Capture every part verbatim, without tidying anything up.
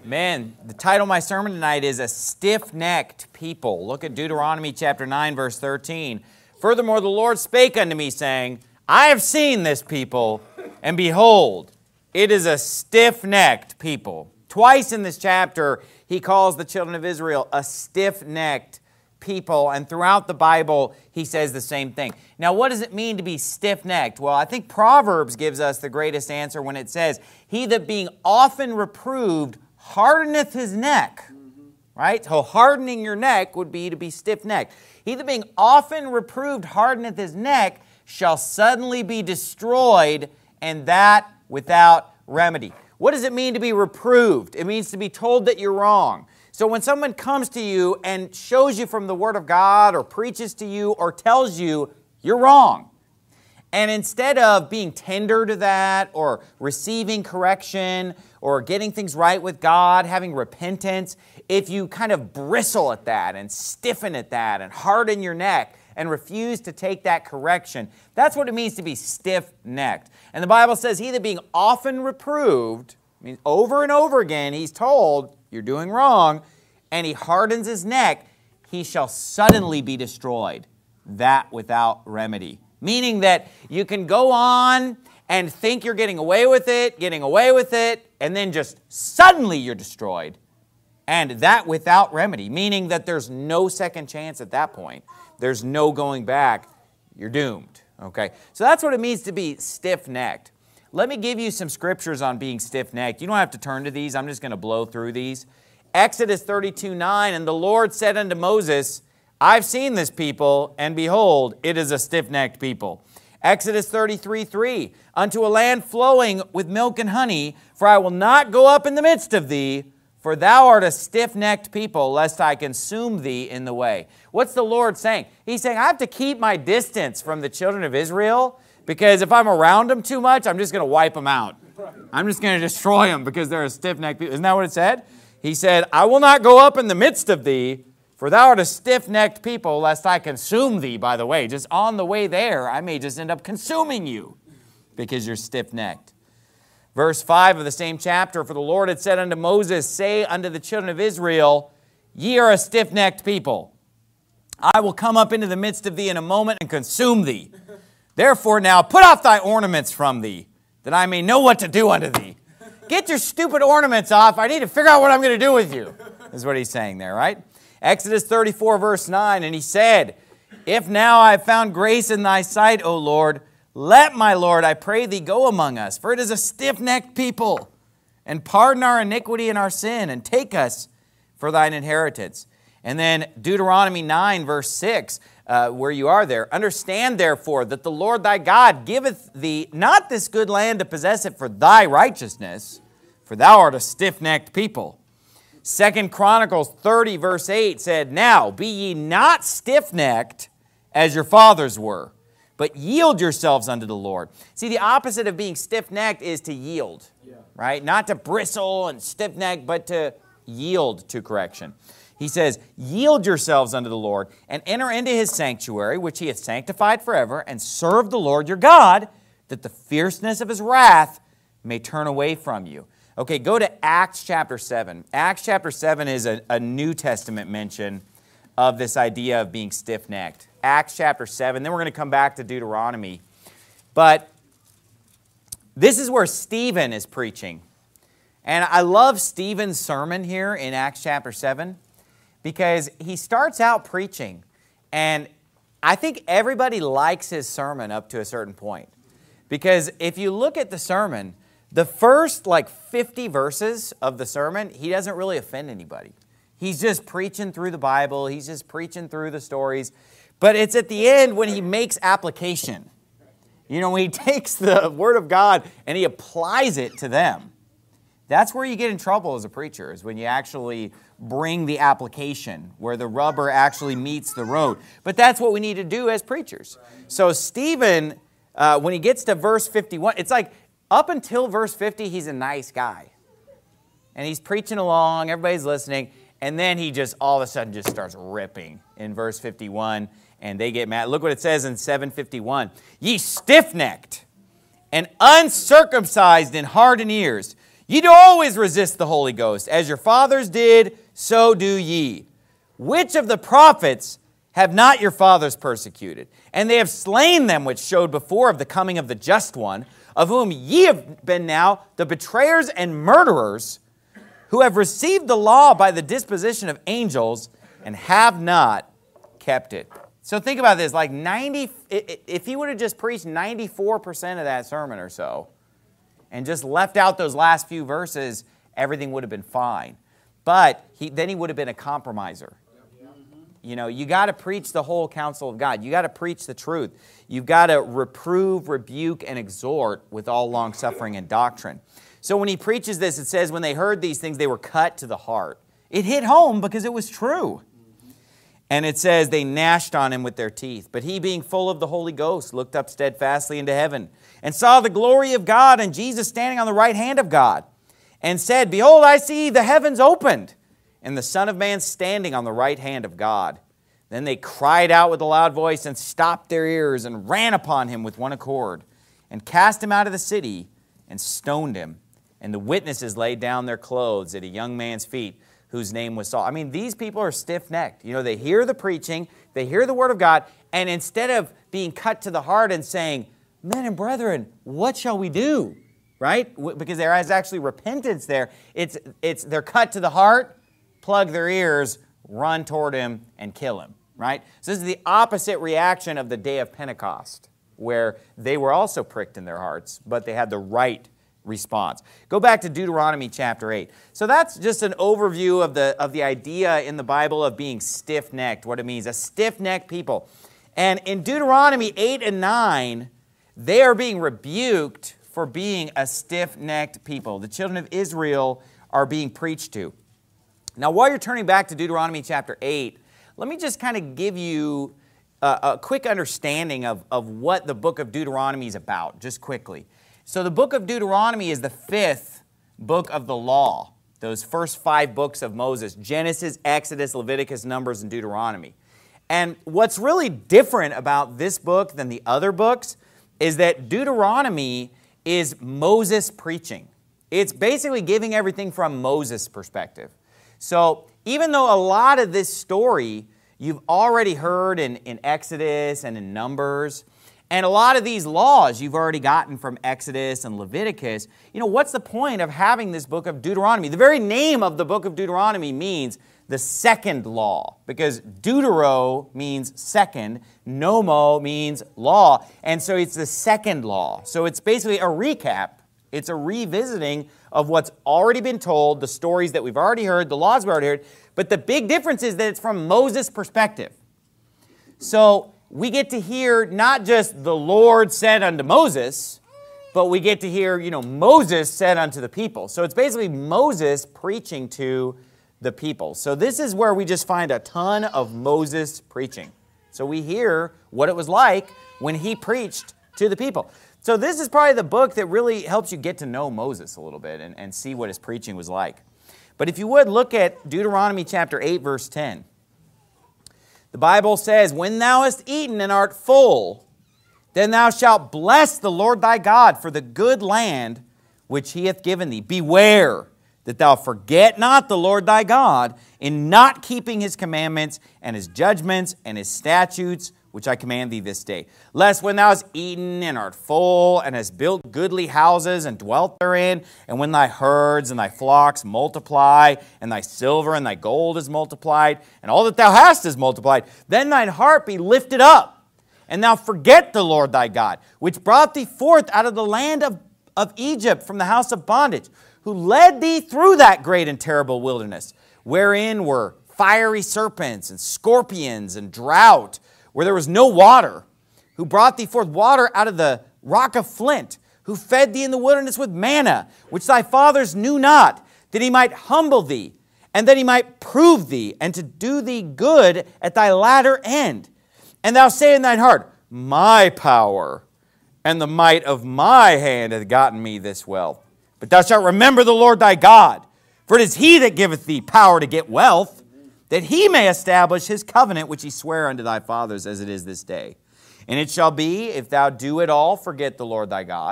Man, the title of my sermon tonight is A Stiff-Necked People. Look at Deuteronomy chapter nine, verse thirteen. Furthermore, the Lord spake unto me, saying, I have seen this people, and behold, it is a stiff-necked people. Twice in this chapter, he calls the children of Israel a stiff-necked people, and throughout the Bible, he says the same thing. Now, what does it mean to be stiff-necked? Well, I think Proverbs gives us the greatest answer when it says, he that being often reproved hardeneth his neck, right? So hardening your neck would be to be stiff-necked. He that being often reproved hardeneth his neck shall suddenly be destroyed, and that without remedy. What does it mean to be reproved? It means to be told that you're wrong. So when someone comes to you and shows you from the Word of God or preaches to you or tells you you're wrong, and instead of being tender to that or receiving correction or getting things right with God, having repentance, if you kind of bristle at that and stiffen at that and harden your neck and refuse to take that correction, that's what it means to be stiff-necked. And the Bible says, he that being often reproved, means over and over again, he's told, you're doing wrong, and he hardens his neck, he shall suddenly be destroyed, that without remedy. Meaning that you can go on and think you're getting away with it, getting away with it, and then just suddenly you're destroyed. And that without remedy, meaning that there's no second chance at that point. There's no going back. You're doomed. Okay? So that's what it means to be stiff-necked. Let me give you some scriptures on being stiff-necked. You don't have to turn to these. I'm just going to blow through these. Exodus thirty-two nine, and the Lord said unto Moses, I've seen this people, and behold, it is a stiff-necked people. Exodus thirty-three three, unto a land flowing with milk and honey, for I will not go up in the midst of thee, for thou art a stiff-necked people, lest I consume thee in the way. What's the Lord saying? He's saying, I have to keep my distance from the children of Israel, because if I'm around them too much, I'm just going to wipe them out. I'm just going to destroy them because they're a stiff-necked people. Isn't that what it said? He said, I will not go up in the midst of thee, for thou art a stiff-necked people, lest I consume thee by the way. Just on the way there, I may just end up consuming you because you're stiff-necked. Verse five of the same chapter, for the Lord had said unto Moses, say unto the children of Israel, ye are a stiff-necked people. I will come up into the midst of thee in a moment and consume thee. Therefore now put off thy ornaments from thee, that I may know what to do unto thee. Get your stupid ornaments off. I need to figure out what I'm going to do with you. Is what he's saying there, right? Exodus thirty-four, verse nine, and he said, if now I have found grace in thy sight, O Lord, let my Lord, I pray thee, go among us, for it is a stiff-necked people, and pardon our iniquity and our sin, and take us for thine inheritance. And then Deuteronomy nine, verse six, uh, where you are there, understand therefore that the Lord thy God giveth thee not this good land to possess it for thy righteousness, for thou art a stiff-necked people. Second Chronicles thirty, verse eight said, now be ye not stiff-necked as your fathers were, but yield yourselves unto the Lord. See, the opposite of being stiff-necked is to yield, yeah. Right? Not to bristle and stiff-necked, but to yield to correction. He says, yield yourselves unto the Lord, and enter into his sanctuary, which he hath sanctified forever, and serve the Lord your God, that the fierceness of his wrath may turn away from you. Okay, go to Acts chapter seven. Acts chapter seven is a, a New Testament mention of this idea of being stiff-necked. Acts chapter seven, then we're going to come back to Deuteronomy. But this is where Stephen is preaching. And I love Stephen's sermon here in Acts chapter seven because he starts out preaching. And I think everybody likes his sermon up to a certain point. Because if you look at the sermon, the first like fifty verses of the sermon, he doesn't really offend anybody. He's just preaching through the Bible. He's just preaching through the stories. But it's at the end when he makes application. You know, when he takes the Word of God and he applies it to them. That's where you get in trouble as a preacher, is when you actually bring the application, where the rubber actually meets the road. But that's what we need to do as preachers. So Stephen, uh, when he gets to verse fifty-one, it's like up until verse fifty, he's a nice guy. And he's preaching along, everybody's listening, and then he just all of a sudden just starts ripping in verse fifty-one, and they get mad. Look what it says in seven fifty-one. Ye stiff-necked and uncircumcised in heart and ears, Ye do always resist the Holy Ghost. As your fathers did, so do ye. Which of the prophets have not your fathers persecuted? And they have slain them which showed before of the coming of the just one, of whom ye have been now the betrayers and murderers, who have received the law by the disposition of angels, and have not kept it. So think about this, like ninety, if he would have just preached ninety-four percent of that sermon or so, and just left out those last few verses, everything would have been fine. But he, then he would have been a compromiser. You know, you got to preach the whole counsel of God. You got to preach the truth. You've got to reprove, rebuke, and exhort with all long-suffering and doctrine. So when he preaches this, it says, when they heard these things, they were cut to the heart. It hit home because it was true. And it says, they gnashed on him with their teeth. But he, being full of the Holy Ghost, looked up steadfastly into heaven, and saw the glory of God, and Jesus standing on the right hand of God, and said, Behold, I see the heavens opened, and the Son of Man standing on the right hand of God. Then they cried out with a loud voice, and stopped their ears, and ran upon him with one accord, and cast him out of the city, and stoned him. And the witnesses laid down their clothes at a young man's feet, whose name was Saul. I mean, these people are stiff-necked. You know, they hear the preaching, they hear the word of God, and instead of being cut to the heart and saying, men and brethren, what shall we do? Right? Because there is actually repentance there. It's, it's they're cut to the heart, plug their ears, run toward him, and kill him. Right? So this is the opposite reaction of the day of Pentecost, where they were also pricked in their hearts, but they had the right response. Go back to Deuteronomy chapter eight. So that's just an overview of the, of the idea in the Bible of being stiff-necked, what it means, a stiff-necked people. And in Deuteronomy eight and nine, they are being rebuked for being a stiff-necked people. The children of Israel are being preached to. Now, while you're turning back to Deuteronomy chapter eight, let me just kind of give you a, a quick understanding of, of what the book of Deuteronomy is about, just quickly. So the book of Deuteronomy is the fifth book of the law, those first five books of Moses, Genesis, Exodus, Leviticus, Numbers, and Deuteronomy. And what's really different about this book than the other books is that Deuteronomy is Moses preaching. It's basically giving everything from Moses' perspective. So even though a lot of this story you've already heard in, in Exodus and in Numbers, and a lot of these laws you've already gotten from Exodus and Leviticus, you know, what's the point of having this book of Deuteronomy? The very name of the book of Deuteronomy means the second law, because Deutero means second, Nomo means law, and so it's the second law. So it's basically a recap. It's a revisiting of what's already been told, the stories that we've already heard, the laws we've already heard, but the big difference is that it's from Moses' perspective. So we get to hear not just the Lord said unto Moses, but we get to hear, you know, Moses said unto the people. So it's basically Moses preaching to the people. So this is where we just find a ton of Moses preaching. So we hear what it was like when he preached to the people. So this is probably the book that really helps you get to know Moses a little bit and, and see what his preaching was like. But if you would, look at Deuteronomy chapter eight, verse ten. The Bible says, When thou hast eaten and art full, then thou shalt bless the Lord thy God for the good land which he hath given thee. Beware that thou forget not the Lord thy God in not keeping his commandments and his judgments and his statutes, which I command thee this day. Lest when thou hast eaten and art full, and hast built goodly houses and dwelt therein, and when thy herds and thy flocks multiply, and thy silver and thy gold is multiplied, and all that thou hast is multiplied, then thine heart be lifted up, and thou forget the Lord thy God, which brought thee forth out of the land of, of Egypt from the house of bondage, who led thee through that great and terrible wilderness, wherein were fiery serpents and scorpions and drought, where there was no water, who brought thee forth water out of the rock of flint, who fed thee in the wilderness with manna, which thy fathers knew not, that he might humble thee, and that he might prove thee, and to do thee good at thy latter end. And thou say in thine heart, My power and the might of my hand hath gotten me this wealth. But thou shalt remember the Lord thy God, for it is he that giveth thee power to get wealth, that he may establish his covenant which he sware unto thy fathers as it is this day. And it shall be, if thou do at all forget the Lord thy God,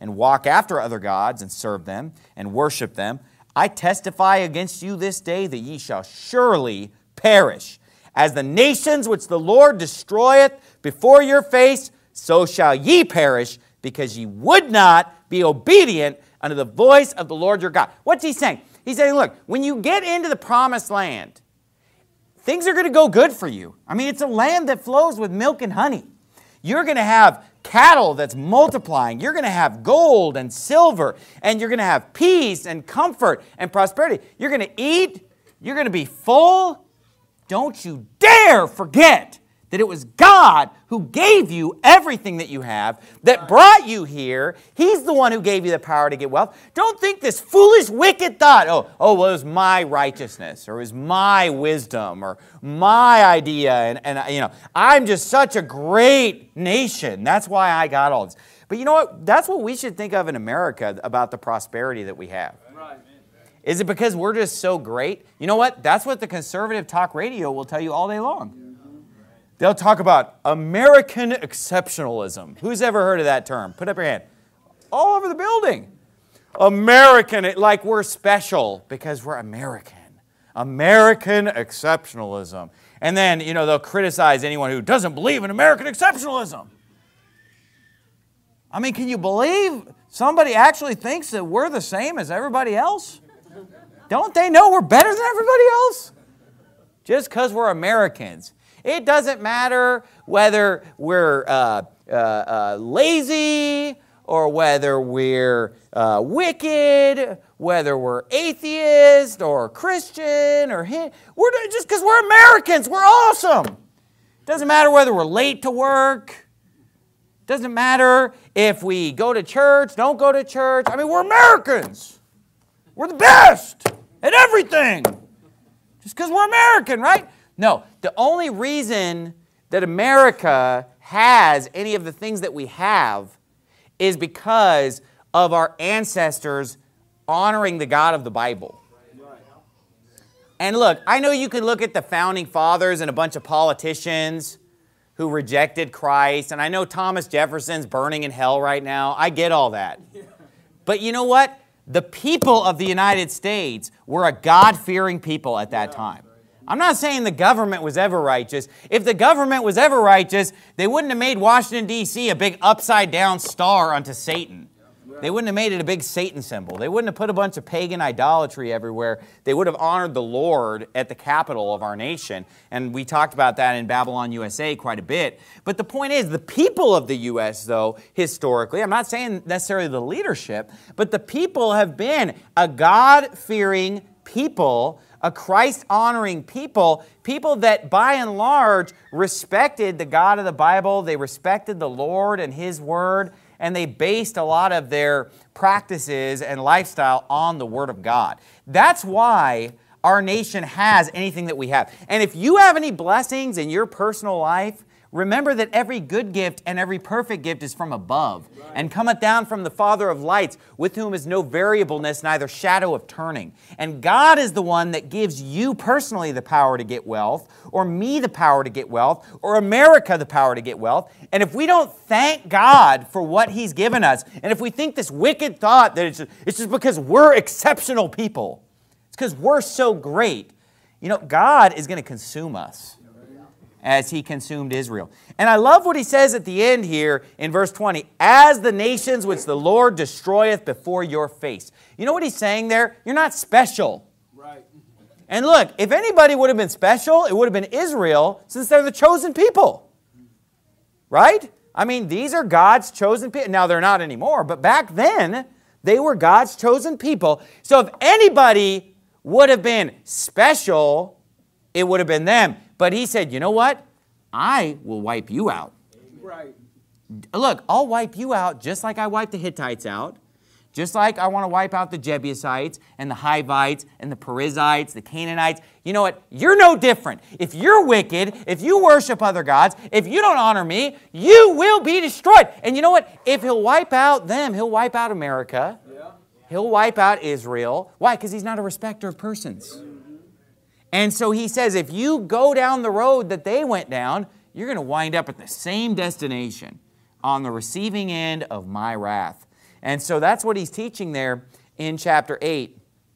and walk after other gods and serve them and worship them, I testify against you this day that ye shall surely perish. As the nations which the Lord destroyeth before your face, so shall ye perish, because ye would not be obedient unto the voice of the Lord your God. What's he saying? He's saying, look, when you get into the promised land, things are going to go good for you. I mean, it's a land that flows with milk and honey. You're going to have cattle that's multiplying. You're going to have gold and silver, and you're going to have peace and comfort and prosperity. You're going to eat. You're going to be full. Don't you dare forget that it was God who gave you everything that you have, that brought you here. He's the one who gave you the power to get wealth. Don't think this foolish, wicked thought, oh, oh well, it was my righteousness, or it was my wisdom, or my idea, and, and you know, I'm just such a great nation. That's why I got all this. But you know what? That's what we should think of in America about the prosperity that we have. Right. Is it because we're just so great? You know what? That's what the conservative talk radio will tell you all day long. They'll talk about American exceptionalism. Who's ever heard of that term? Put up your hand. All over the building. American, like we're special because we're American. American exceptionalism. And then, you know, they'll criticize anyone who doesn't believe in American exceptionalism. I mean, can you believe somebody actually thinks that we're the same as everybody else? Don't they know we're better than everybody else? Just because we're Americans. It doesn't matter whether we're uh, uh, uh, lazy or whether we're uh, wicked, whether we're atheist or Christian or Hindu. We're just because we're Americans, we're awesome. Doesn't matter whether we're late to work. Doesn't matter if we go to church, don't go to church. I mean, we're Americans. We're the best at everything. Just because we're American, right? No, the only reason that America has any of the things that we have is because of our ancestors honoring the God of the Bible. And look, I know you can look at the founding fathers and a bunch of politicians who rejected Christ, and I know Thomas Jefferson's burning in hell right now. I get all that. But you know what? The people of the United States were a God-fearing people at that time. I'm not saying the government was ever righteous. If the government was ever righteous, they wouldn't have made Washington, D C a big upside-down star unto Satan. They wouldn't have made it a big Satan symbol. They wouldn't have put a bunch of pagan idolatry everywhere. They would have honored the Lord at the capital of our nation. And we talked about that in Babylon, U S A quite a bit. But the point is, the people of the U S, though, historically, I'm not saying necessarily the leadership, but the people have been a God-fearing people, a Christ-honoring people, people that by and large respected the God of the Bible, they respected the Lord and His Word, and they based a lot of their practices and lifestyle on the Word of God. That's why our nation has anything that we have. And if you have any blessings in your personal life, remember that every good gift and every perfect gift is from above, right, and cometh down from the Father of lights, with whom is no variableness, neither shadow of turning. And God is the one that gives you personally the power to get wealth, or me the power to get wealth, or America the power to get wealth. And if we don't thank God for what He's given us, and if we think this wicked thought that it's just, it's just because we're exceptional people, it's because we're so great, you know, God is going to consume us as He consumed Israel. And I love what He says at the end here in verse twenty, as the nations which the Lord destroyeth before your face. You know what He's saying there? You're not special. Right. And look, if anybody would have been special, it would have been Israel, since they're the chosen people. Right? I mean, these are God's chosen people. Now, they're not anymore, but back then, they were God's chosen people. So if anybody would have been special, it would have been them. But He said, you know what? I will wipe you out. Right. Look, I'll wipe you out just like I wiped the Hittites out, just like I want to wipe out the Jebusites and the Hivites and the Perizzites, the Canaanites. You know what? You're no different. If you're wicked, if you worship other gods, if you don't honor me, you will be destroyed. And you know what? If He'll wipe out them, He'll wipe out America. Yeah. He'll wipe out Israel. Why? Because He's not a respecter of persons. And so He says, if you go down the road that they went down, you're going to wind up at the same destination, on the receiving end of my wrath. And so that's what he's teaching there in chapter eight.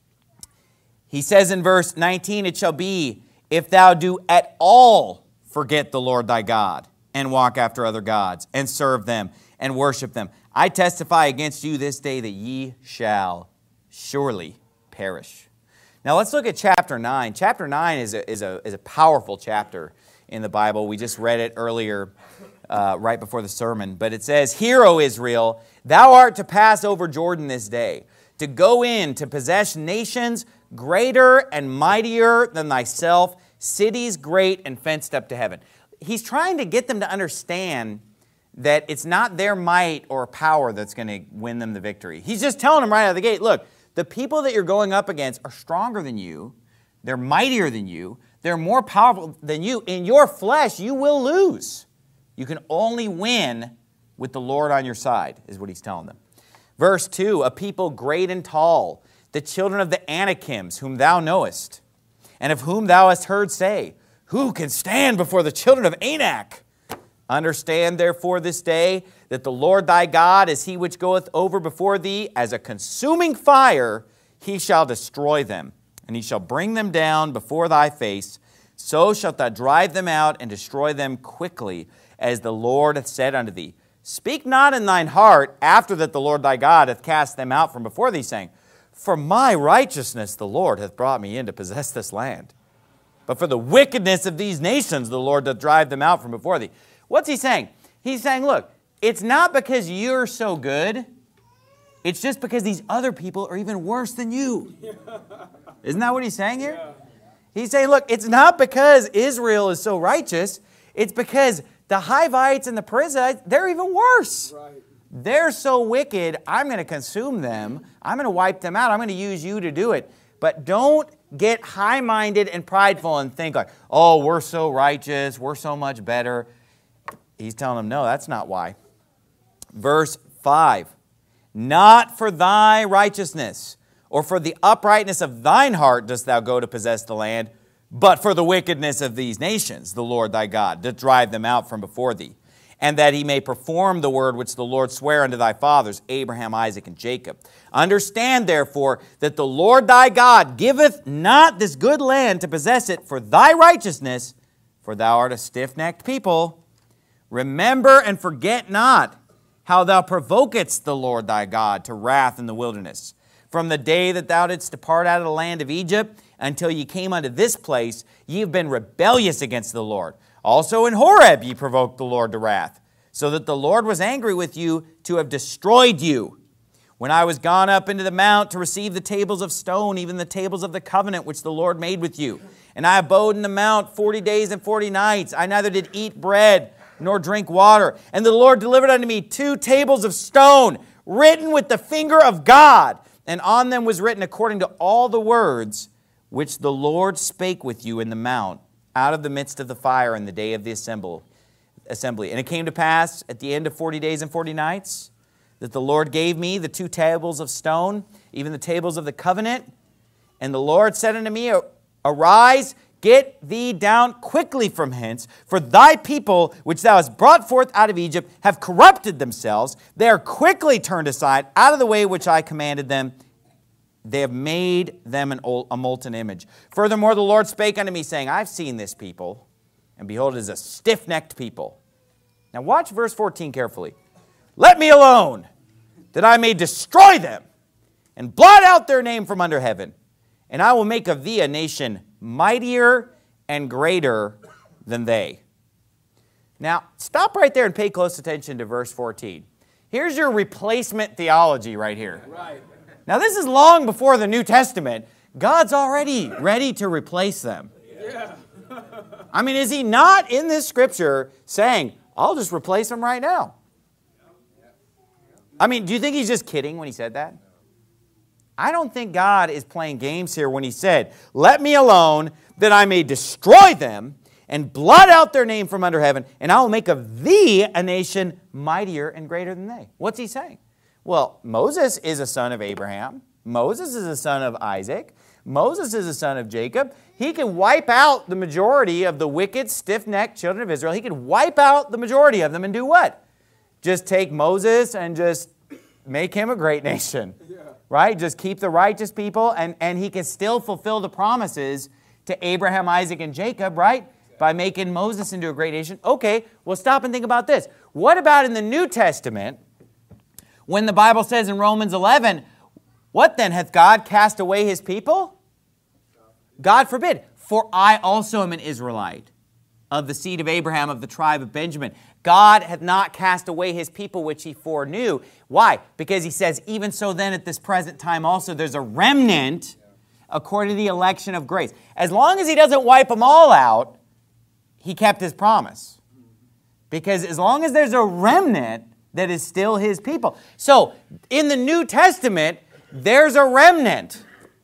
He says in verse nineteen, it shall be, if thou do at all forget the Lord thy God, and walk after other gods, and serve them, and worship them, I testify against you this day that ye shall surely perish. Now let's look at chapter nine. Chapter nine is a, is a, is a powerful chapter in the Bible. We just read it earlier, uh, right before the sermon. But it says, Hear, O Israel, thou art to pass over Jordan this day, to go in to possess nations greater and mightier than thyself, cities great and fenced up to heaven. He's trying to get them to understand that it's not their might or power that's going to win them the victory. He's just telling them right out of the gate, look, the people that you're going up against are stronger than you. They're mightier than you. They're more powerful than you. In your flesh, you will lose. You can only win with the Lord on your side, is what he's telling them. Verse two, a people great and tall, the children of the Anakims, whom thou knowest, and of whom thou hast heard say, who can stand before the children of Anak? Understand therefore this day that the Lord thy God is he which goeth over before thee as a consuming fire, he shall destroy them, and he shall bring them down before thy face. So shalt thou drive them out and destroy them quickly, as the Lord hath said unto thee. Speak not in thine heart after that the Lord thy God hath cast them out from before thee, saying, For my righteousness the Lord hath brought me in to possess this land. But for the wickedness of these nations the Lord doth drive them out from before thee. What's he saying? He's saying, look, it's not because you're so good. It's just because these other people are even worse than you. Isn't that what he's saying here? Yeah. He's saying, look, it's not because Israel is so righteous. It's because the Hivites and the Perizzites, they're even worse. Right. They're so wicked, I'm going to consume them. I'm going to wipe them out. I'm going to use you to do it. But don't get high-minded and prideful and think like, oh, we're so righteous. We're so much better. He's telling them, no, that's not why. Verse five, not for thy righteousness or for the uprightness of thine heart dost thou go to possess the land, but for the wickedness of these nations, the Lord thy God, doth drive them out from before thee, and that he may perform the word which the Lord sware unto thy fathers, Abraham, Isaac, and Jacob. Understand, therefore, that the Lord thy God giveth not this good land to possess it for thy righteousness, for thou art a stiff-necked people. Remember and forget not how thou provokedst the Lord thy God to wrath in the wilderness. From the day that thou didst depart out of the land of Egypt until ye came unto this place, ye have been rebellious against the Lord. Also in Horeb ye provoked the Lord to wrath, so that the Lord was angry with you to have destroyed you. When I was gone up into the mount to receive the tables of stone, even the tables of the covenant which the Lord made with you. And I abode in the mount forty days and forty nights. I neither did eat bread nor drink water. And the Lord delivered unto me two tables of stone, written with the finger of God. And on them was written according to all the words which the Lord spake with you in the mount, out of the midst of the fire in the day of the assembly. And it came to pass at the end of forty days and forty nights that the Lord gave me the two tables of stone, even the tables of the covenant. And the Lord said unto me, Arise, get thee down quickly from hence, for thy people, which thou hast brought forth out of Egypt, have corrupted themselves. They are quickly turned aside out of the way which I commanded them. They have made them an old, a molten image. Furthermore, the Lord spake unto me, saying, I've seen this people, and behold, it is a stiff-necked people. Now watch verse fourteen carefully. Let me alone, that I may destroy them, and blot out their name from under heaven. And I will make of thee a nation mightier and greater than they. Now, stop right there and pay close attention to verse fourteen. Here's your replacement theology right here. Right. Now, this is long before the New Testament. God's already ready to replace them. Yeah. I mean, is he not in this scripture saying, I'll just replace them right now? I mean, do you think he's just kidding when he said that? I don't think God is playing games here when he said, let me alone that I may destroy them and blot out their name from under heaven, and I will make of thee a nation mightier and greater than they. What's he saying? Well, Moses is a son of Abraham. Moses is a son of Isaac. Moses is a son of Jacob. He can wipe out the majority of the wicked, stiff-necked children of Israel. He could wipe out the majority of them and do what? Just take Moses and just make him a great nation, right? Just keep the righteous people, and, and he can still fulfill the promises to Abraham, Isaac, and Jacob, right? By making Moses into a great nation. Okay, well, stop and think about this. What about in the New Testament, when the Bible says in Romans eleven, what then, hath God cast away his people? God forbid. For I also am an Israelite, of the seed of Abraham, of the tribe of Benjamin. God hath not cast away his people which he foreknew. Why? Because he says, even so then at this present time also there's a remnant according to the election of grace. As long as he doesn't wipe them all out, he kept his promise. Because as long as there's a remnant that is still his people. So in the New Testament, there's a remnant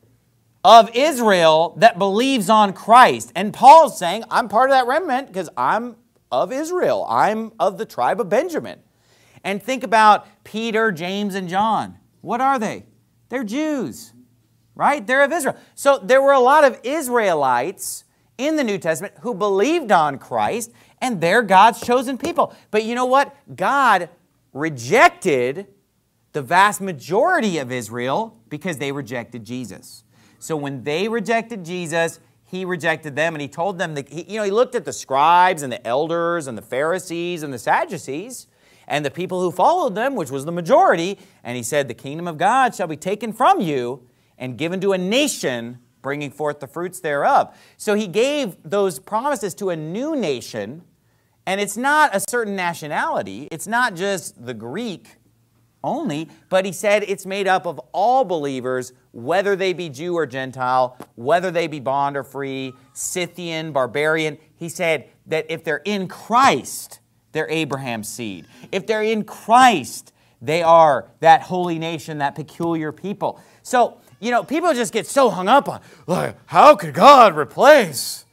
of Israel that believes on Christ. And Paul's saying, I'm part of that remnant because I'm of Israel. I'm of the tribe of Benjamin. And think about Peter, James, and John. What are they? They're Jews, right? They're of Israel. So there were a lot of Israelites in the New Testament who believed on Christ, and they're God's chosen people. But you know what? God rejected the vast majority of Israel because they rejected Jesus. So when they rejected Jesus, he rejected them, and he told them, that he, you know, he looked at the scribes and the elders and the Pharisees and the Sadducees and the people who followed them, which was the majority, and he said, the kingdom of God shall be taken from you and given to a nation bringing forth the fruits thereof. So he gave those promises to a new nation, and it's not a certain nationality. It's not just the Greek only, but he said it's made up of all believers, whether they be Jew or Gentile, whether they be bond or free, Scythian, barbarian. He said that if they're in Christ, they're Abraham's seed. If they're in Christ, they are that holy nation, that peculiar people. So, you know, people just get so hung up on, like, how could God replace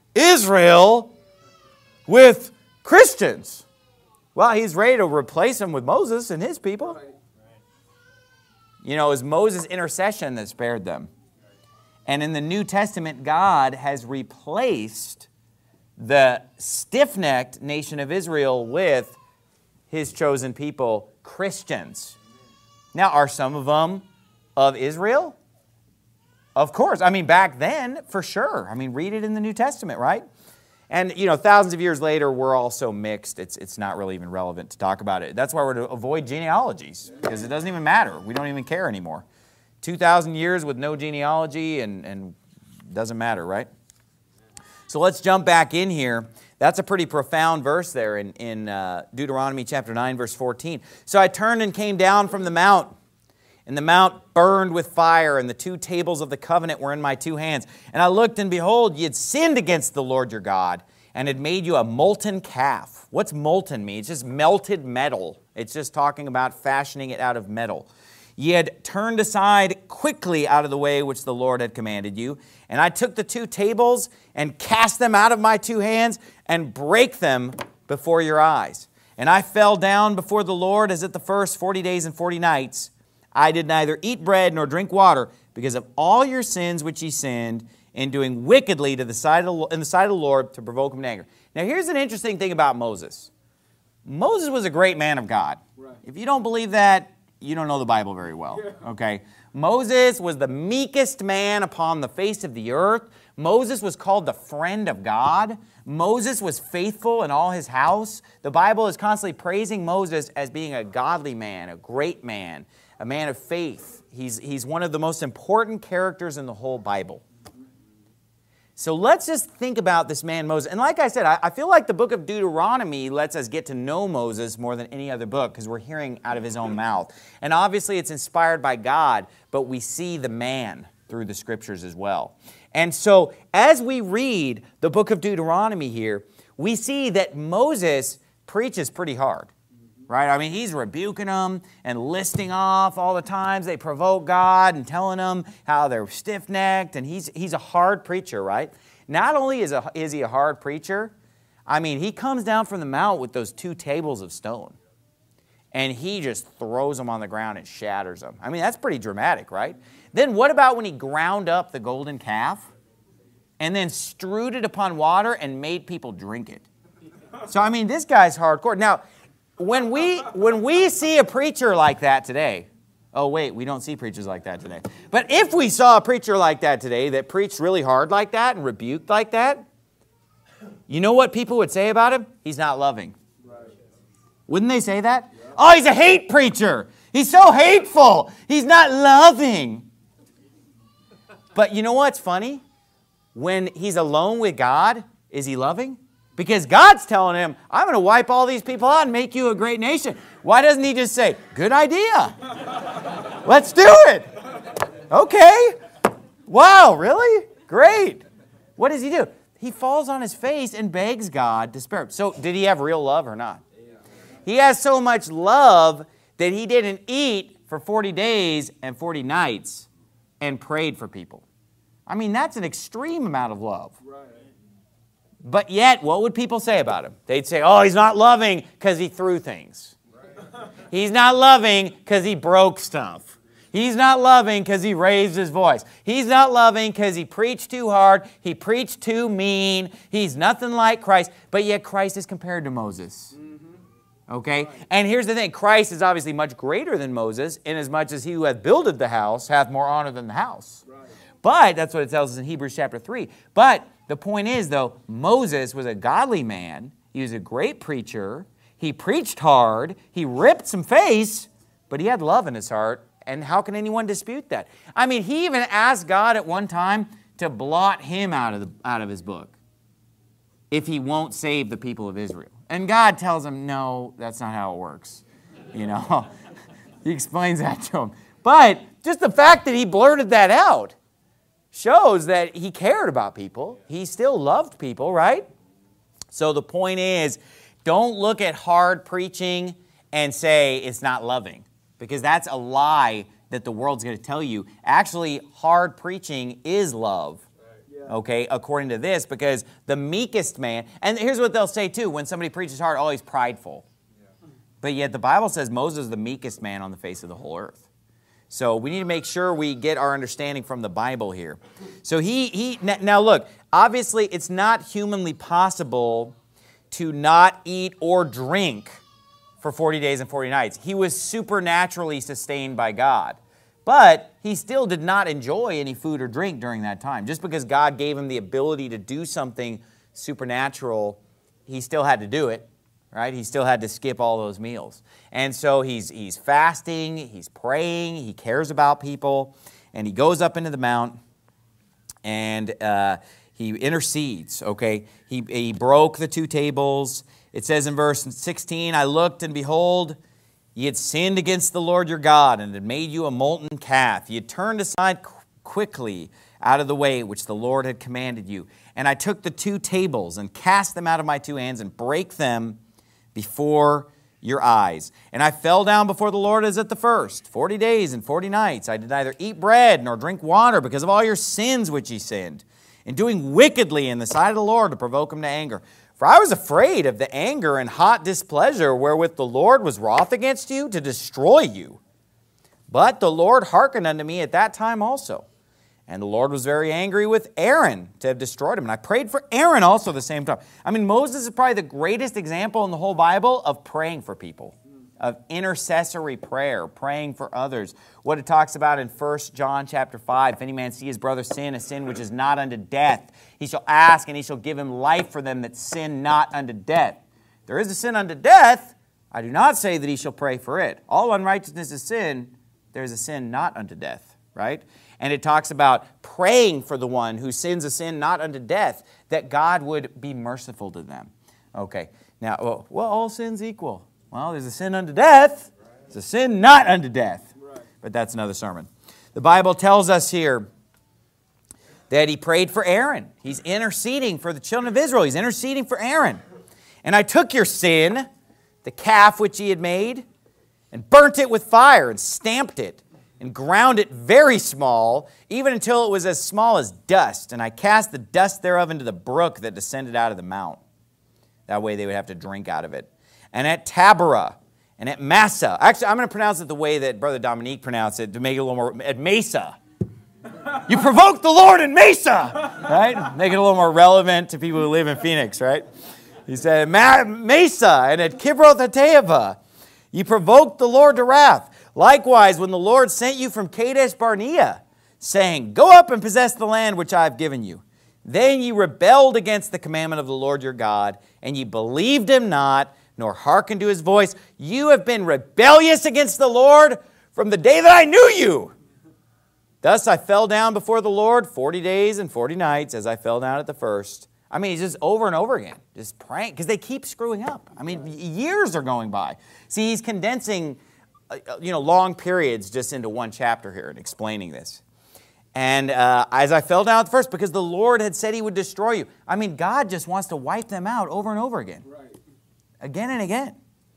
Israel with Christians? Well, he's ready to replace them with Moses and his people. You know, it was Moses' intercession that spared them. And in the New Testament, God has replaced the stiff-necked nation of Israel with his chosen people, Christians. Now, are some of them of Israel? Of course. I mean, back then, for sure. I mean, read it in the New Testament, right? And, you know, thousands of years later, we're all so mixed, it's, it's not really even relevant to talk about it. That's why we're to avoid genealogies, because it doesn't even matter. We don't even care anymore. two thousand years with no genealogy, and, and doesn't matter, right? So let's jump back in here. That's a pretty profound verse there in, in uh, Deuteronomy chapter nine, verse fourteen. So I turned and came down from the mount, and the mount burned with fire, and the two tables of the covenant were in my two hands. And I looked, and behold, ye had sinned against the Lord your God, and had made you a molten calf. What's molten mean? It's just melted metal. It's just talking about fashioning it out of metal. Ye had turned aside quickly out of the way which the Lord had commanded you. And I took the two tables and cast them out of my two hands and brake them before your eyes. And I fell down before the Lord as at the first forty days and forty nights. I did neither eat bread nor drink water because of all your sins which ye sinned in doing wickedly to the side of the, in the sight of the Lord to provoke him to anger. Now here's an interesting thing about Moses. Moses was a great man of God. Right. If you don't believe that, you don't know the Bible very well. Yeah. Okay? Moses was the meekest man upon the face of the earth. Moses was called the friend of God. Moses was faithful in all his house. The Bible is constantly praising Moses as being a godly man, a great man, a man of faith. He's, he's one of the most important characters in the whole Bible. So let's just think about this man Moses. And like I said, I, I feel like the book of Deuteronomy lets us get to know Moses more than any other book because we're hearing out of his own mouth. And obviously it's inspired by God, but we see the man through the scriptures as well. And so as we read the book of Deuteronomy here, we see that Moses preaches pretty hard. Right? I mean, he's rebuking them and listing off all the times they provoke God and telling them how they're stiff-necked, and he's, he's a hard preacher, right? Not only is, a, is he a hard preacher, I mean, he comes down from the mount with those two tables of stone, and he just throws them on the ground and shatters them. I mean, that's pretty dramatic, right? Then what about when he ground up the golden calf and then strewed it upon water and made people drink it? So, I mean, this guy's hardcore. Now, when we when we see a preacher like that today, oh wait, we don't see preachers like that today. But if we saw a preacher like that today that preached really hard like that and rebuked like that, you know what people would say about him? He's not loving. Right. Wouldn't they say that? Yeah. Oh, he's a hate preacher. He's so hateful. He's not loving. But you know what's funny? When he's alone with God, is he loving? Because God's telling him, I'm going to wipe all these people out and make you a great nation. Why doesn't he just say, good idea. Let's do it. Okay. Wow, really? Great. What does he do? He falls on his face and begs God to spare him. So did he have real love or not? He has so much love that he didn't eat for forty days and forty nights and prayed for people. I mean, that's an extreme amount of love. Right. But yet, what would people say about him? They'd say, oh, he's not loving because he threw things. Right. He's not loving because he broke stuff. He's not loving because he raised his voice. He's not loving because he preached too hard. He preached too mean. He's nothing like Christ. But yet Christ is compared to Moses. Okay? And here's the thing. Christ is obviously much greater than Moses, inasmuch as he who hath builded the house hath more honor than the house. Right. But, that's what it tells us in Hebrews chapter three. But the point is, though, Moses was a godly man. He was a great preacher. He preached hard. He ripped some face, but he had love in his heart. And how can anyone dispute that? I mean, he even asked God at one time to blot him out of, the, out of his book if he won't save the people of Israel. And God tells him, no, that's not how it works. You know, he explains that to him. But just the fact that he blurted that out shows that he cared about people. He still loved people, right? So the point is, don't look at hard preaching and say it's not loving, because that's a lie that the world's going to tell you. Actually, hard preaching is love. Okay, according to this, because the meekest man, and here's what they'll say too, when somebody preaches hard, oh, he's prideful. Yeah. But yet the Bible says Moses is the meekest man on the face of the whole earth. So we need to make sure we get our understanding from the Bible here. So he, he now look, obviously it's not humanly possible to not eat or drink for forty days and forty nights. He was supernaturally sustained by God. But he still did not enjoy any food or drink during that time. Just because God gave him the ability to do something supernatural, he still had to do it, right? He still had to skip all those meals. And so he's, he's fasting, he's praying, he cares about people, and he goes up into the mount, and uh, he intercedes, okay? He, he broke the two tables. It says in verse sixteen, I looked, and behold, ye had sinned against the Lord your God, and had made you a molten calf. Ye had turned aside qu- quickly out of the way which the Lord had commanded you. And I took the two tables, and cast them out of my two hands, and brake them before your eyes. And I fell down before the Lord as at the first, forty days and forty nights. I did neither eat bread nor drink water, because of all your sins which ye sinned, in doing wickedly in the sight of the Lord to provoke him to anger. For I was afraid of the anger and hot displeasure wherewith the Lord was wroth against you to destroy you. But the Lord hearkened unto me at that time also. And the Lord was very angry with Aaron to have destroyed him. And I prayed for Aaron also at the same time. I mean, Moses is probably the greatest example in the whole Bible of praying for people, of intercessory prayer, praying for others. What it talks about in First John chapter five, if any man see his brother sin, a sin which is not unto death, he shall ask, and he shall give him life for them that sin not unto death. There is a sin unto death. I do not say that he shall pray for it. All unrighteousness is sin. There is a sin not unto death, right? And it talks about praying for the one who sins a sin not unto death, that God would be merciful to them. Okay, now, well, well all sins equal. Well, there's a sin unto death. There's a sin not unto death. But that's another sermon. The Bible tells us here that he prayed for Aaron. He's interceding for the children of Israel. He's interceding for Aaron. And I took your sin, the calf which ye had made, and burnt it with fire, and stamped it, and ground it very small, even until it was as small as dust. And I cast the dust thereof into the brook that descended out of the mount. That way they would have to drink out of it. And at Taberah, and at Massa. Actually, I'm going to pronounce it the way that Brother Dominique pronounced it to make it a little more, at Mesa. You provoked the Lord in Mesa, right? Make it a little more relevant to people who live in Phoenix, right? He said, Mesa and at Kibroth Hattaavah, ye provoked the Lord to wrath. Likewise, when the Lord sent you from Kadesh Barnea, saying, go up and possess the land which I have given you. Then ye rebelled against the commandment of the Lord your God, and ye believed him not, nor hearkened to his voice. You have been rebellious against the Lord from the day that I knew you. Thus I fell down before the Lord forty days and forty nights, as I fell down at the first. I mean, he's just over and over again, just praying, because they keep screwing up. I mean, years are going by. See, he's condensing, uh, you know, long periods just into one chapter here and explaining this. And uh, as I fell down at the first, because the Lord had said he would destroy you. I mean, God just wants to wipe them out over and over again. Right. Again and again.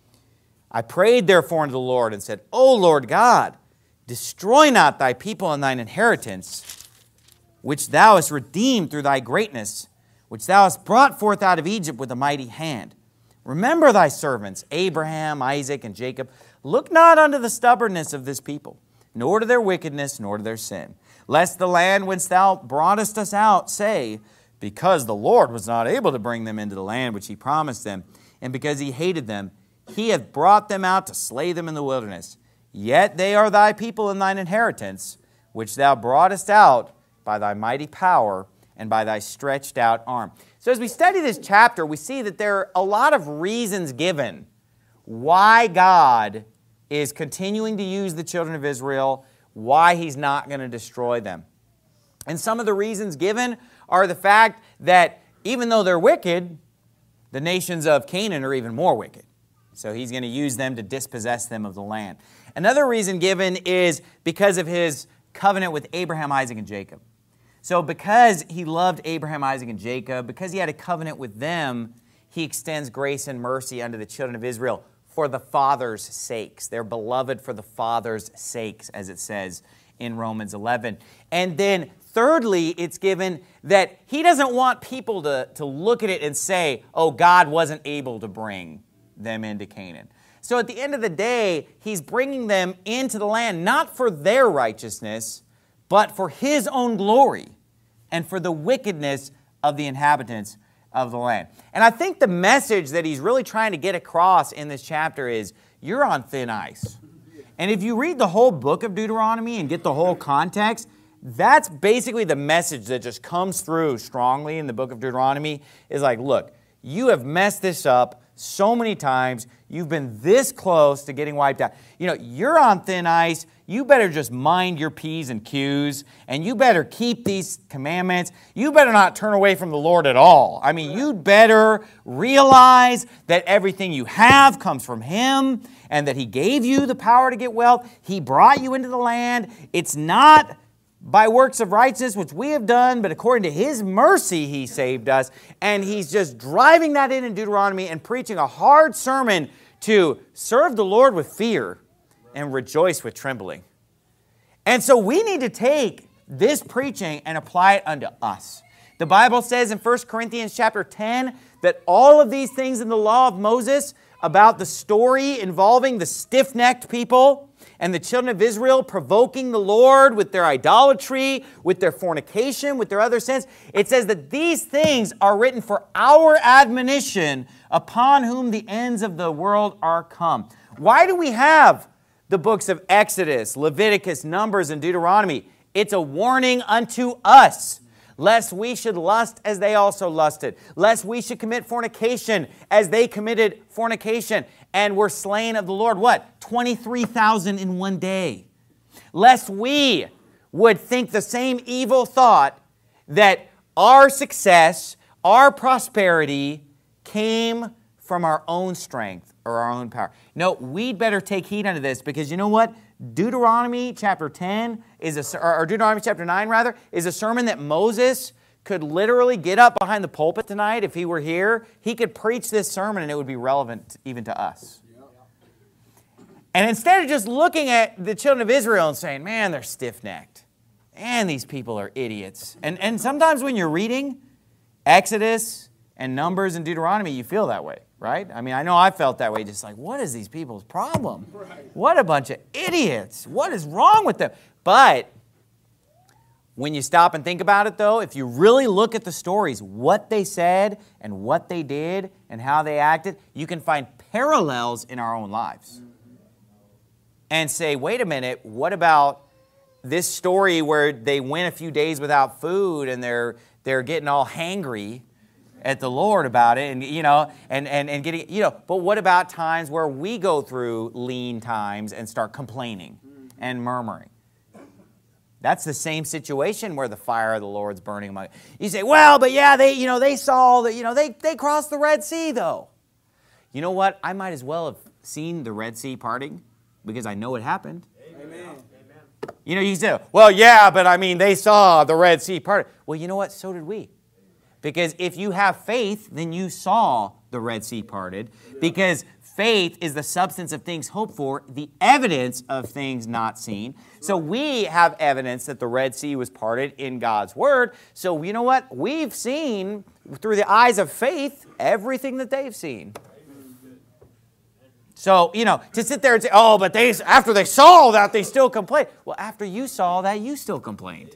I prayed therefore unto the Lord and said, O Lord God, destroy not thy people and thine inheritance, which thou hast redeemed through thy greatness, which thou hast brought forth out of Egypt with a mighty hand. Remember thy servants, Abraham, Isaac, and Jacob. Look not unto the stubbornness of this people, nor to their wickedness, nor to their sin. Lest the land whence thou broughtest us out say, because the Lord was not able to bring them into the land which he promised them, and because he hated them, he hath brought them out to slay them in the wilderness. Yet they are thy people and thine inheritance, which thou broughtest out by thy mighty power and by thy stretched out arm. So as we study this chapter, we see that there are a lot of reasons given why God is continuing to use the children of Israel, why he's not going to destroy them. And some of the reasons given are the fact that even though they're wicked, the nations of Canaan are even more wicked. So he's going to use them to dispossess them of the land. Another reason given is because of his covenant with Abraham, Isaac, and Jacob. So because he loved Abraham, Isaac, and Jacob, because he had a covenant with them, he extends grace and mercy unto the children of Israel for the fathers' sakes. They're beloved for the fathers' sakes, as it says in Romans eleven. And then thirdly, it's given that he doesn't want people to, to look at it and say, oh, God wasn't able to bring them into Canaan. So at the end of the day, he's bringing them into the land, not for their righteousness, but for his own glory and for the wickedness of the inhabitants of the land. And I think the message that he's really trying to get across in this chapter is, you're on thin ice. And if you read the whole book of Deuteronomy and get the whole context, that's basically the message that just comes through strongly in the book of Deuteronomy, is like, look, you have messed this up so many times. You've been this close to getting wiped out. You know, you're on thin ice. You better just mind your P's and Q's, and you better keep these commandments. You better not turn away from the Lord at all. I mean, you'd better realize that everything you have comes from him, and that he gave you the power to get wealth. He brought you into the land. It's not by works of righteousness, which we have done, but according to his mercy, he saved us. And he's just driving that in in Deuteronomy and preaching a hard sermon to serve the Lord with fear and rejoice with trembling. And so we need to take this preaching and apply it unto us. The Bible says in First Corinthians chapter ten that all of these things in the law of Moses about the story involving the stiff-necked people and the children of Israel provoking the Lord with their idolatry, with their fornication, with their other sins. It says that these things are written for our admonition, upon whom the ends of the world are come. Why do we have the books of Exodus, Leviticus, Numbers, and Deuteronomy? It's a warning unto us, lest we should lust as they also lusted, lest we should commit fornication as they committed fornication, and were slain of the Lord, what? twenty-three thousand in one day. Lest we would think the same evil thought that our success, our prosperity came from our own strength or our own power. No, we'd better take heed unto this, because you know what? Deuteronomy chapter ten is a, or Deuteronomy chapter nine rather, is a sermon that Moses could literally get up behind the pulpit tonight if he were here. He could preach this sermon and it would be relevant even to us. And instead of just looking at the children of Israel and saying, man, they're stiff-necked, and these people are idiots. And, and sometimes when you're reading Exodus and Numbers and Deuteronomy, you feel that way, right? I mean, I know I felt that way, just like, what is these people's problem? Right. What a bunch of idiots. What is wrong with them? But When you stop and think about it, though, if you really look at the stories, what they said and what they did and how they acted, you can find parallels in our own lives. And say, wait a minute, what about this story where they went a few days without food and they're they're getting all hangry at the Lord about it, and you know, and, and, and getting, you know, but what about times where we go through lean times and start complaining and murmuring? That's the same situation where the fire of the Lord's burning among. You say, well, but yeah, they, you know, they saw that, you know, they, they crossed the Red Sea, though. You know what? I might as well have seen the Red Sea parting because I know it happened. Amen. You know, you say, well, yeah, but I mean, they saw the Red Sea parted. Well, you know what? So did we. Because if you have faith, then you saw the Red Sea parted. Because faith is the substance of things hoped for, the evidence of things not seen. So we have evidence that the Red Sea was parted in God's Word. So you know what? We've seen, through the eyes of faith, everything that they've seen. So, you know, to sit there and say, oh, but they after they saw that, they still complained. Well, after you saw that, you still complained.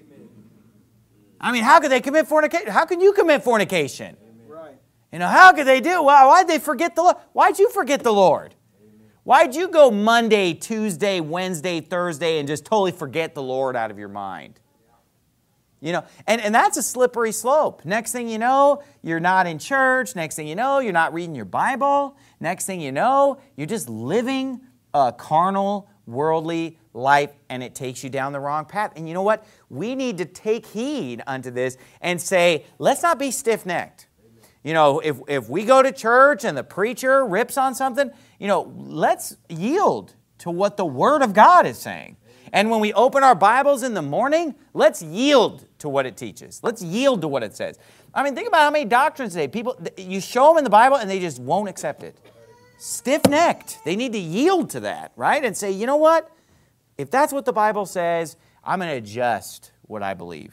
I mean, how could they commit fornication? How can you commit fornication? Right. You know, how could they do? Well, why'd they forget the Lord? Why'd you forget the Lord? Why'd you go Monday, Tuesday, Wednesday, Thursday, and just totally forget the Lord out of your mind? You know, and, and that's a slippery slope. Next thing you know, you're not in church. Next thing you know, you're not reading your Bible. Next thing you know, you're just living a carnal, worldly life, and it takes you down the wrong path. And you know what? We need to take heed unto this and say, let's not be stiff-necked. You know, if, if we go to church and the preacher rips on something, you know, let's yield to what the Word of God is saying. And when we open our Bibles in the morning, let's yield to what it teaches. Let's yield to what it says. I mean, think about how many doctrines today. People, you show them in the Bible and they just won't accept it. Stiff-necked. They need to yield to that, right? And say, you know what? If that's what the Bible says, I'm going to adjust what I believe.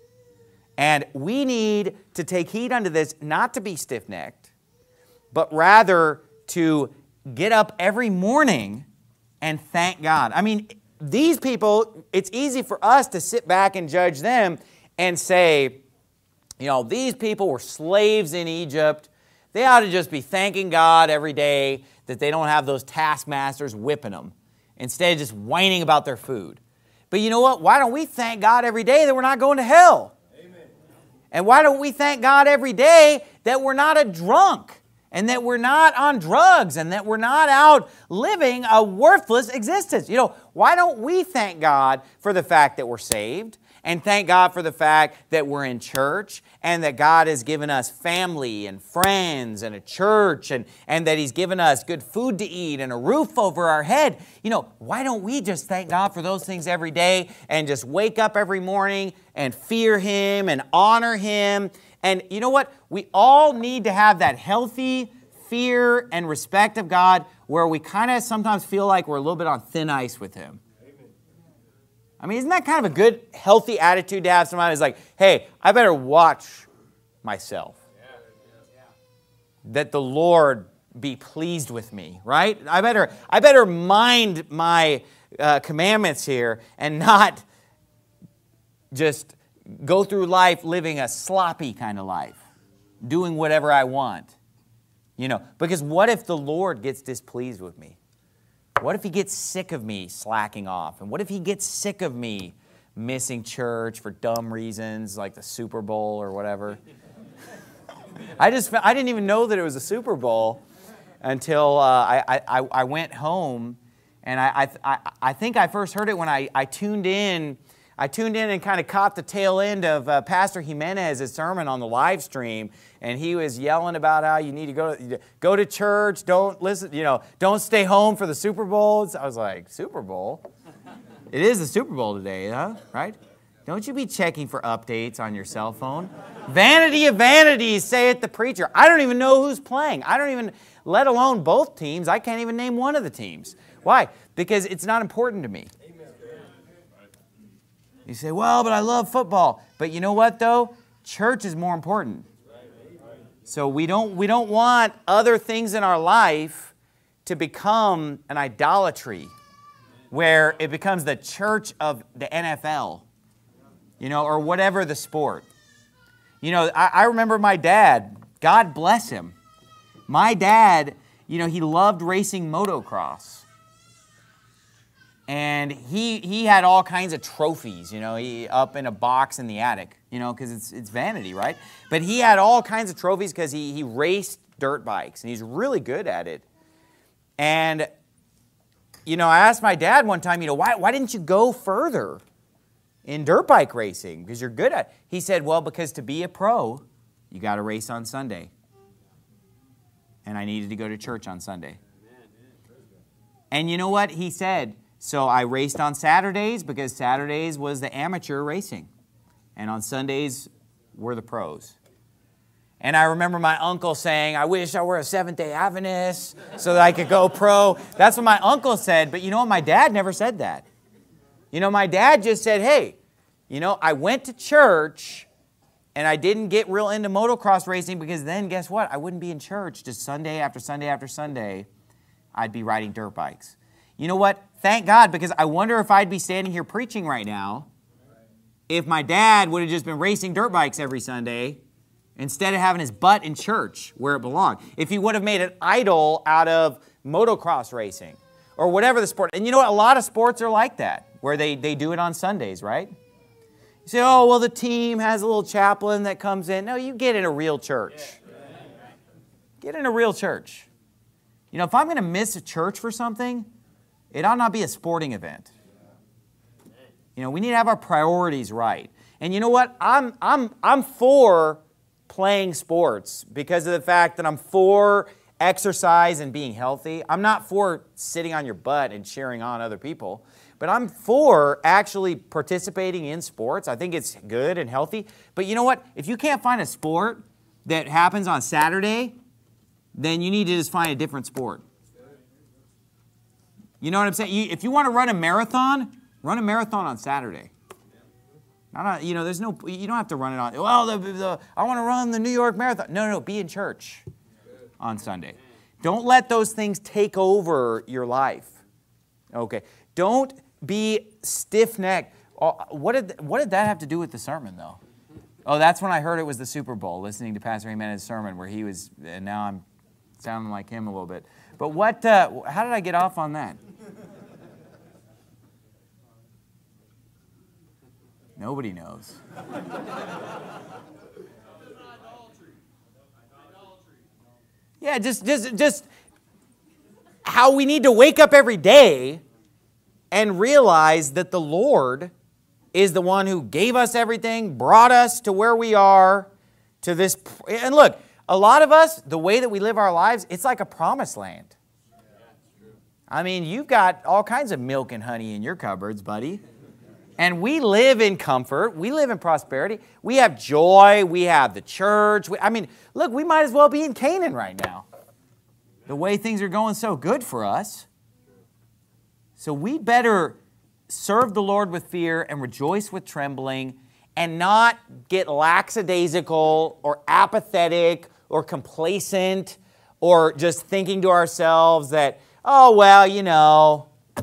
And we need to take heed unto this, not to be stiff-necked, but rather to get up every morning and thank God. I mean, these people, it's easy for us to sit back and judge them and say, you know, these people were slaves in Egypt. They ought to just be thanking God every day that they don't have those taskmasters whipping them instead of just whining about their food. But you know what? Why don't we thank God every day that we're not going to hell? Amen. And why don't we thank God every day that we're not a drunk? And that we're not on drugs, and that we're not out living a worthless existence. You know, why don't we thank God for the fact that we're saved, and thank God for the fact that we're in church, and that God has given us family and friends and a church, and, and that He's given us good food to eat and a roof over our head? You know, why don't we just thank God for those things every day and just wake up every morning and fear Him and honor Him? And you know what? We all need to have that healthy fear and respect of God where we kind of sometimes feel like we're a little bit on thin ice with Him. I mean, isn't that kind of a good, healthy attitude to have? Somebody who's like, hey, I better watch myself. That the Lord be pleased with me, right? I better, I better mind my uh, commandments here and not just go through life living a sloppy kind of life, doing whatever I want. You know, because what if the Lord gets displeased with me? What if He gets sick of me slacking off? And what if He gets sick of me missing church for dumb reasons like the Super Bowl or whatever? I just, I didn't even know that it was a Super Bowl until uh, I, I, I went home, and I, I, I think I first heard it when I, I tuned in I tuned in and kind of caught the tail end of uh, Pastor Jimenez's sermon on the live stream, and he was yelling about how you need to go to, go to church, don't listen, you know, don't stay home for the Super Bowl. I was like, Super Bowl? It is the Super Bowl today, huh? Right? Don't you be checking for updates on your cell phone. Vanity of vanities, saith the preacher. I don't even know who's playing. I don't even, let alone both teams. I can't even name one of the teams. Why? Because it's not important to me. You say, well, but I love football. But you know what, though? Church is more important. So we don't, we don't want other things in our life to become an idolatry where it becomes the church of the N F L you know, or whatever the sport. You know, I, I remember my dad, God bless him. My dad, you know, he loved racing motocross. And he he had all kinds of trophies, you know, he, up in a box in the attic, you know, because it's, it's vanity, right? But he had all kinds of trophies because he, he raced dirt bikes, and he's really good at it. And, you know, I asked my dad one time, you know, why, why didn't you go further in dirt bike racing? Because you're good at it. He said, well, because to be a pro, you got to race on Sunday. And I needed to go to church on Sunday. And you know what? He said, so I raced on Saturdays because Saturdays was the amateur racing. And on Sundays were the pros. And I remember my uncle saying, I wish I were a Seventh-day Adventist so that I could go pro. That's what my uncle said. But you know what? My dad never said that. You know, my dad just said, hey, you know, I went to church and I didn't get real into motocross racing because then guess what? I wouldn't be in church just Sunday after Sunday after Sunday. I'd be riding dirt bikes. You know what? Thank God, because I wonder if I'd be standing here preaching right now if my dad would have just been racing dirt bikes every Sunday instead of having his butt in church where it belonged. If he would have made an idol out of motocross racing or whatever the sport. And you know what? A lot of sports are like that, where they, they do it on Sundays, right? You say, oh, well, the team has a little chaplain that comes in. No, you get in a real church. Get in a real church. You know, if I'm going to miss a church for something, it ought not be a sporting event. You know, we need to have our priorities right. And you know what? I'm, I'm, I'm for playing sports because of the fact that I'm for exercise and being healthy. I'm not for sitting on your butt and cheering on other people. But I'm for actually participating in sports. I think it's good and healthy. But you know what? If you can't find a sport that happens on Saturday, then you need to just find a different sport. You know what I'm saying? You, if you want to run a marathon, run a marathon on Saturday. Not on, you know, there's no, you don't have to run it on, well, the, the, I want to run the New York Marathon. No, no, no, be in church on Sunday. Don't let those things take over your life. Okay. Don't be stiff-necked. Oh, what did, what did that have to do with the sermon, though? Oh, that's when I heard it was the Super Bowl, listening to Pastor Jimenez's sermon where he was, and now I'm sounding like him a little bit. But what, uh, how did I get off on that? Nobody knows. Yeah, just, just, just how we need to wake up every day and realize that the Lord is the one who gave us everything, brought us to where we are, to this. And look, a lot of us, the way that we live our lives, it's like a promised land. I mean, you've got all kinds of milk and honey in your cupboards, buddy. And we live in comfort. We live in prosperity. We have joy. We have the church. We, I mean, look, we might as well be in Canaan right now. The way things are going so good for us. So we better serve the Lord with fear and rejoice with trembling and not get lackadaisical or apathetic or complacent or just thinking to ourselves that, oh, well, you know,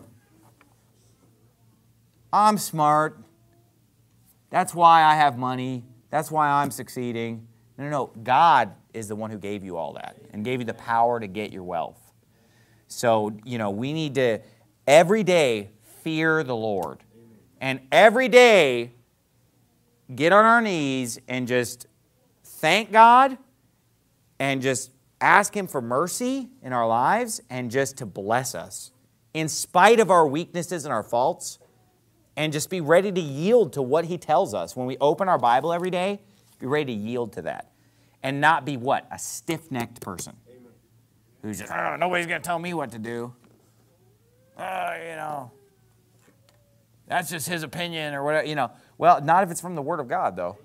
I'm smart. That's why I have money. That's why I'm succeeding. No, no, no. God is the one who gave you all that and gave you the power to get your wealth. So, you know, we need to every day fear the Lord. And every day get on our knees and just thank God and just ask Him for mercy in our lives and just to bless us in spite of our weaknesses and our faults. And just be ready to yield to what He tells us. When we open our Bible every day, be ready to yield to that. And not be what? A stiff-necked person. Amen. Who's just, oh, nobody's going to tell me what to do. Oh, you know, that's just his opinion or whatever. You know, well, not if it's from the Word of God, though.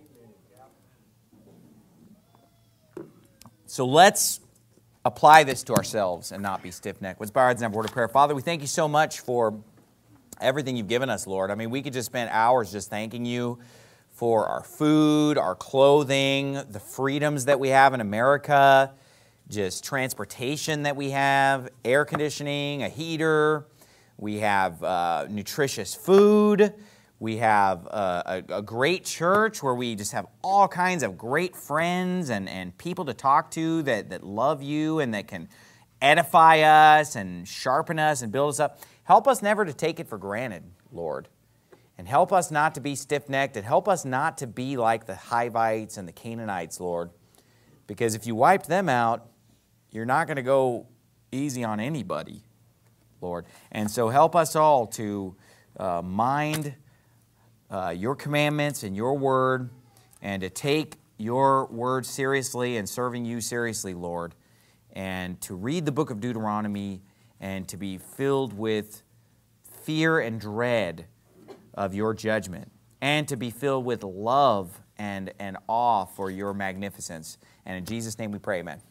So let's apply this to ourselves and not be stiff-necked. Let's bow our heads and have a word of prayer. Father, we thank You so much for everything You've given us, Lord. I mean, we could just spend hours just thanking You for our food, our clothing, the freedoms that we have in America, just transportation that we have, air conditioning, a heater. We have uh, nutritious food. We have a, a, a great church where we just have all kinds of great friends and, and people to talk to that, that love you and that can edify us and sharpen us and build us up. Help us never to take it for granted, Lord. And help us not to be stiff-necked, and help us not to be like the Hivites and the Canaanites, Lord. Because if you wiped them out, you're not going to go easy on anybody, Lord. And so help us all to uh, mind uh, your commandments and your word, and to take your word seriously and serving you seriously, Lord. And to read the book of Deuteronomy and to be filled with fear and dread of your judgment, and to be filled with love and, and awe for your magnificence. And in Jesus' name we pray, amen.